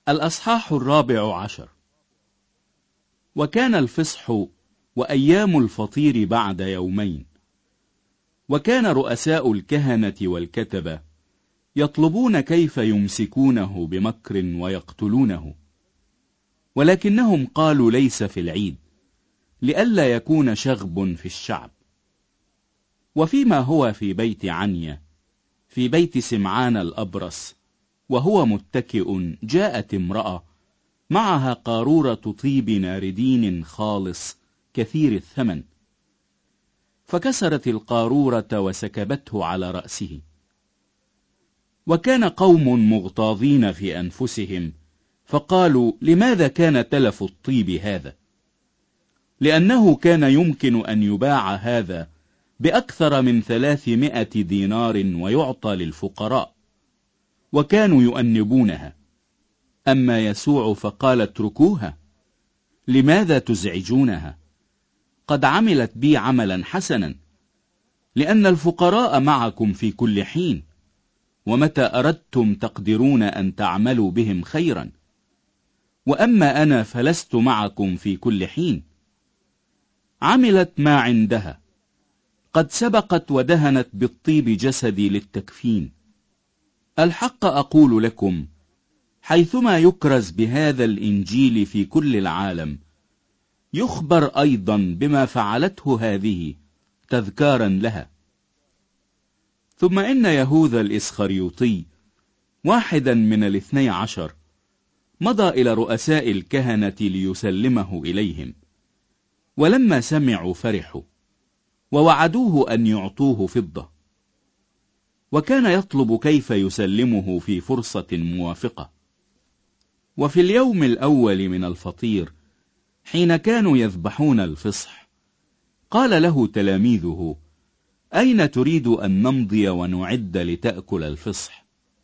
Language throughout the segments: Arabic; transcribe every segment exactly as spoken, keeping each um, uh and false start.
الأصحاح الرابع عشر. وكان الفصح وأيام الفطير بعد يومين، وكان رؤساء الكهنة والكتبة يطلبون كيف يمسكونه بمكر ويقتلونه، ولكنهم قالوا ليس في العيد، لئلا يكون شغب في الشعب. وفيما هو في بيت عنيا في بيت سمعان الأبرص وهو متكئ، جاءت امرأة معها قارورة طيب ناردين خالص كثير الثمن، فكسرت القارورة وسكبته على رأسه. وكان قوم مغتاظين في أنفسهم، فقالوا: لماذا كان تلف الطيب هذا؟ لأنه كان يمكن أن يباع هذا بأكثر من ثلاثمائة دينار ويعطى للفقراء. وكانوا يؤنبونها. أما يسوع فقال: اتركوها، لماذا تزعجونها؟ قد عملت بي عملا حسنا، لأن الفقراء معكم في كل حين، ومتى أردتم تقدرون أن تعملوا بهم خيرا، وأما أنا فلست معكم في كل حين. عملت ما عندها، قد سبقت ودهنت بالطيب جسدي للتكفين. الحق أقول لكم، حيثما يكرز بهذا الإنجيل في كل العالم، يخبر أيضا بما فعلته هذه تذكارا لها. ثم إن يهوذا الإسخريوطي، واحدا من الاثني عشر، مضى إلى رؤساء الكهنة ليسلمه إليهم. ولما سمعوا فرحوا، ووعدوه أن يعطوه فضة. وكان يطلب كيف يسلمه في فرصة موافقة. وفي اليوم الأول من الفطير، حين كانوا يذبحون الفصح، قال له تلاميذه: أين تريد أن نمضي ونعد لتأكل الفصح؟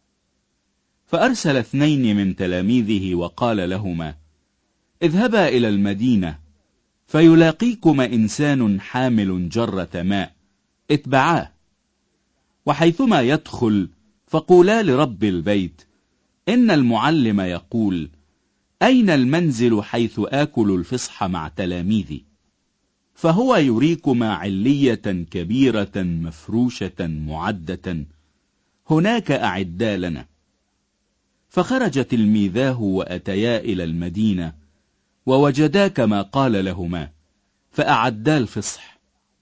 فأرسل اثنين من تلاميذه وقال لهما: اذهبا إلى المدينة، فيلاقيكما إنسان حامل جرة ماء، اتبعاه، وحيثما يدخل فقولا لرب البيت: إن المعلم يقول: أين المنزل حيث آكل الفصح مع تلاميذي؟ فهو يريكما علية كبيرة مفروشة معدة، هناك أعدا لنا. فخرج تلميذاه وأتيا إلى المدينة، ووجدا كما قال لهما، فأعدا الفصح.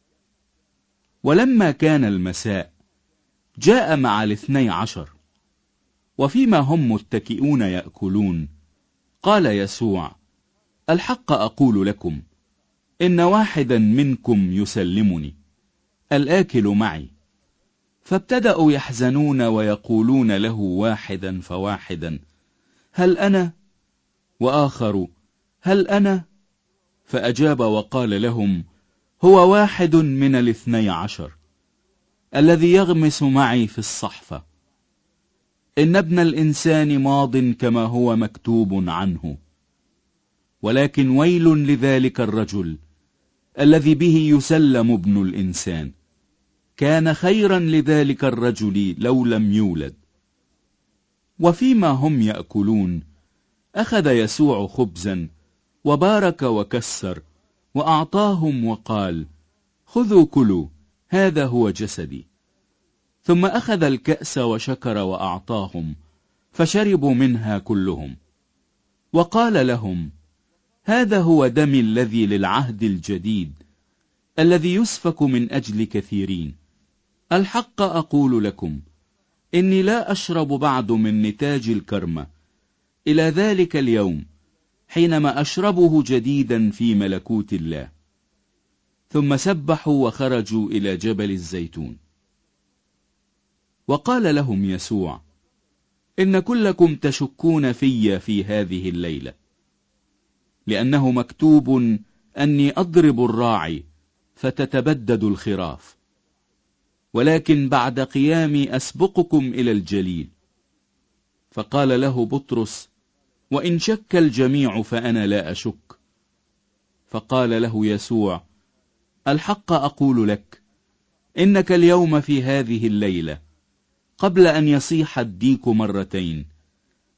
ولما كان المساء، جاء مع الاثني عشر، وفيما هم متكئون يأكلون، قال يسوع: الحق أقول لكم، إن واحدا منكم يسلمني، الآكل معي. فابتدأوا يحزنون ويقولون له واحدا فواحدا: هل أنا؟ وآخر: هل أنا؟ فأجاب وقال لهم: هو واحد من الاثني عشر، الذي يغمس معي في الصحفة. إن ابن الإنسان ماض كما هو مكتوب عنه، ولكن ويل لذلك الرجل الذي به يسلم ابن الإنسان. كان خيرا لذلك الرجل لو لم يولد. وفيما هم يأكلون، أخذ يسوع خبزا وبارك وكسر وأعطاهم وقال: خذوا كلوا، هذا هو جسدي. ثم أخذ الكأس وشكر وأعطاهم، فشربوا منها كلهم. وقال لهم: هذا هو دمي الذي للعهد الجديد، الذي يسفك من أجل كثيرين. الحق أقول لكم، إني لا أشرب بعد من نتاج الكرمة إلى ذلك اليوم، حينما أشربه جديدا في ملكوت الله. ثم سبحوا وخرجوا إلى جبل الزيتون. وقال لهم يسوع: إن كلكم تشكون في في هذه الليلة، لأنه مكتوب أني أضرب الراعي فتتبدد الخراف، ولكن بعد قيامي أسبقكم إلى الجليل. فقال له بطرس: وإن شك الجميع فأنا لا أشك. فقال له يسوع: الحق أقول لك، إنك اليوم في هذه الليلة، قبل أن يصيح الديك مرتين،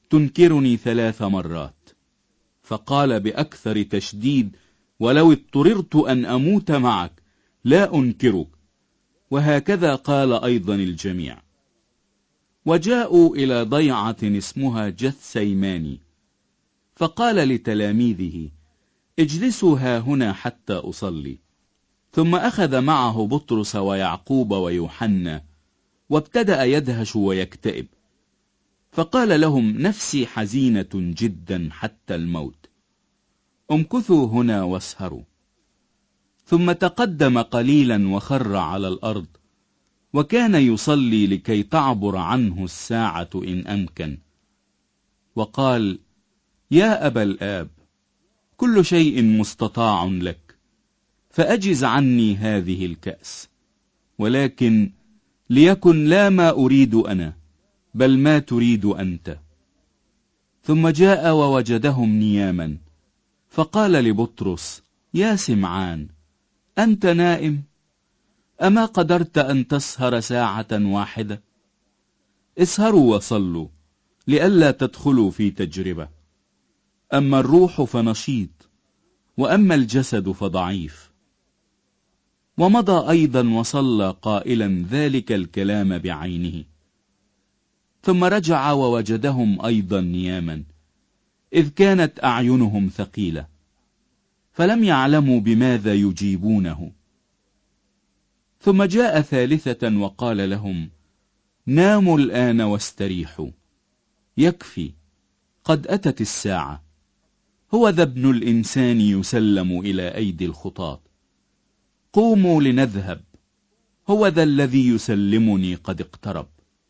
تنكرني ثلاث مرات. فقال بأكثر تشديد: ولو اضطررت أن أموت معك لا أنكرك. وهكذا قال أيضا الجميع. وجاءوا إلى ضيعة اسمها جثسيماني، فقال لتلاميذه: اجلسوا ها هنا حتى أصلي. ثم أخذ معه بطرس ويعقوب ويوحنا، وابتدأ يدهش ويكتئب، فقال لهم: نفسي حزينة جدا حتى الموت، امكثوا هنا واسهروا. ثم تقدم قليلا وخر على الأرض، وكان يصلي لكي تعبر عنه الساعة إن أمكن. وقال: يا أبا الآب، كل شيء مستطاع لك، فأجز عني هذه الكأس، ولكن ليكن لا ما أريد أنا بل ما تريد أنت. ثم جاء ووجدهم نياما، فقال لبطرس: يا سمعان، أنت نائم؟ أما قدرت أن تسهر ساعة واحدة؟ اسهروا وصلوا لئلا تدخلوا في تجربة. أما الروح فنشيط، وأما الجسد فضعيف. ومضى أيضا وصلى قائلا ذلك الكلام بعينه. ثم رجع ووجدهم أيضا نياما، إذ كانت أعينهم ثقيلة، فلم يعلموا بماذا يجيبونه. ثم جاء ثالثة وقال لهم: ناموا الآن واستريحوا، يكفي، قد أتت الساعة. هو ذا ابن الإنسان يسلم إلى أيدي الخطاة. قوموا لنذهب، هو ذا الذي يسلمني قد اقترب.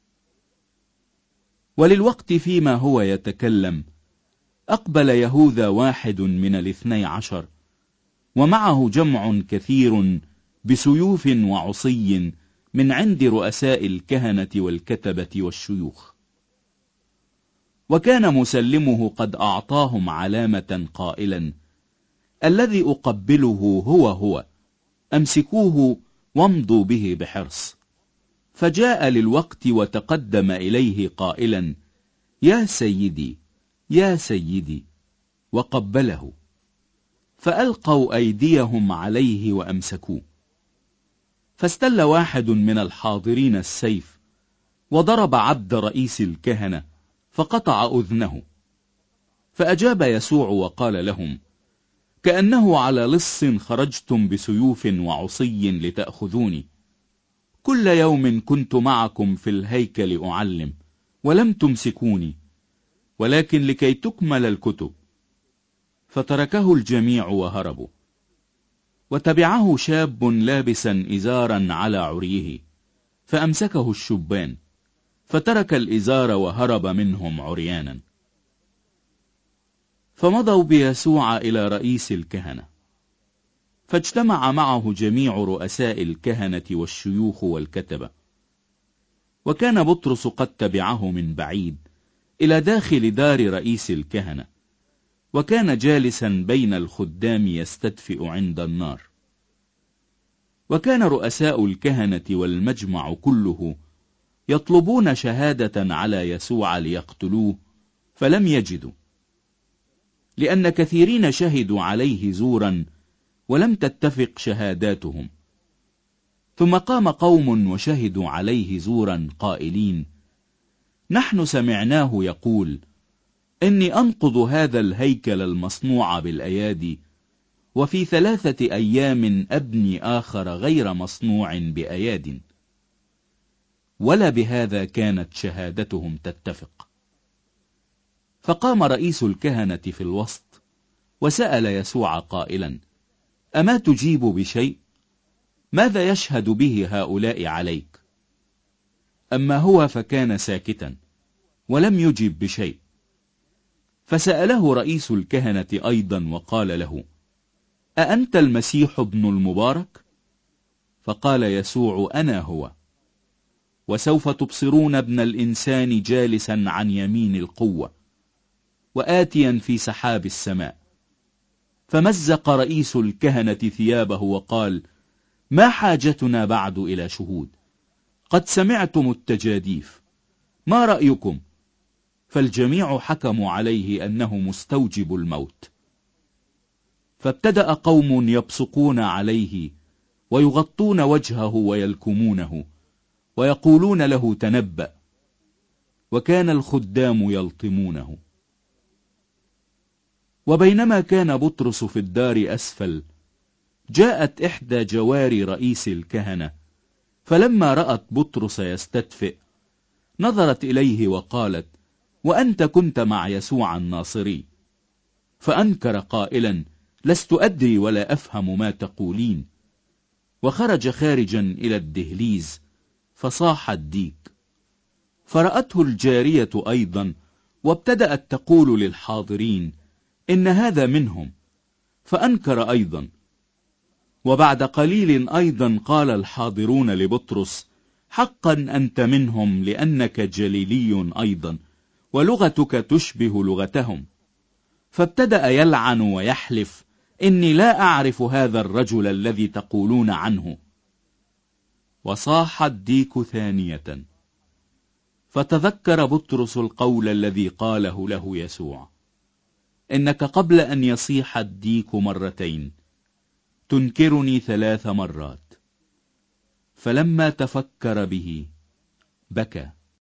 وللوقت فيما هو يتكلم أقبل يهوذا واحد من الاثني عشر، ومعه جمع كثير بسيوف وعصي من عند رؤساء الكهنة والكتبة والشيوخ. وكان مسلمه قد أعطاهم علامة قائلا: الذي أقبله هو هو، أمسكوه وامضوا به بحرص. فجاء للوقت وتقدم إليه قائلا: يا سيدي، يا سيدي، وقبله. فألقوا أيديهم عليه وأمسكوه. فاستل واحد من الحاضرين السيف، وضرب عبد رئيس الكهنة فقطع أذنه. فأجاب يسوع وقال لهم: كأنه على لص خرجتم بسيوف وعصي لتأخذوني. كل يوم كنت معكم في الهيكل أعلم، ولم تمسكوني، ولكن لكي تكمل الكتب. فتركه الجميع وهربوا. وتبعه شاب لابسا إزارا على عريه، فأمسكه الشبان، فترك الإزار وهرب منهم عريانا. فمضوا بيسوع إلى رئيس الكهنة، فاجتمع معه جميع رؤساء الكهنة والشيوخ والكتبة. وكان بطرس قد تبعه من بعيد إلى داخل دار رئيس الكهنة، وكان جالسا بين الخدام يستدفئ عند النار. وكان رؤساء الكهنة والمجمع كله يطلبون شهادة على يسوع ليقتلوه، فلم يجدوا، لأن كثيرين شهدوا عليه زورا ولم تتفق شهاداتهم. ثم قام قوم وشهدوا عليه زورا قائلين: نحن سمعناه يقول: إني أنقض هذا الهيكل المصنوع بالأيادي، وفي ثلاثة أيام أبني آخر غير مصنوع بأياد. ولا بهذا كانت شهادتهم تتفق. فقام رئيس الكهنة في الوسط وسأل يسوع قائلا: أما تجيب بشيء؟ ماذا يشهد به هؤلاء عليك؟ أما هو فكان ساكتا ولم يجب بشيء. فسأله رئيس الكهنة أيضا وقال له: أأنت المسيح ابن المبارك؟ فقال يسوع: أنا هو. وسوف تبصرون ابن الإنسان جالسا عن يمين القوة، وآتيا في سحاب السماء. فمزق رئيس الكهنة ثيابه وقال: ما حاجتنا بعد إلى شهود؟ قد سمعتم التجاديف، ما رأيكم؟ فالجميع حكموا عليه أنه مستوجب الموت. فابتدأ قوم يبصقون عليه ويغطون وجهه ويلكمونه ويقولون له تنبأ، وكان الخدام يلطمونه. وبينما كان بطرس في الدار أسفل، جاءت إحدى جواري رئيس الكهنة، فلما رأت بطرس يستدفئ نظرت إليه وقالت: وأنت كنت مع يسوع الناصري. فأنكر قائلا: لست أدري ولا أفهم ما تقولين. وخرج خارجا إلى الدهليز فصاح الديك. فرأته الجارية أيضا، وابتدأت تقول للحاضرين: إن هذا منهم. فأنكر أيضا. وبعد قليل أيضا قال الحاضرون لبطرس: حقا أنت منهم، لأنك جليلي أيضا، ولغتك تشبه لغتهم. فابتدأ يلعن ويحلف: إني لا أعرف هذا الرجل الذي تقولون عنه. وصاح الديك ثانية. فتذكر بطرس القول الذي قاله له يسوع: إنك قبل أن يصيح الديك مرتين تنكرني ثلاث مرات. فلما تفكر به بكى.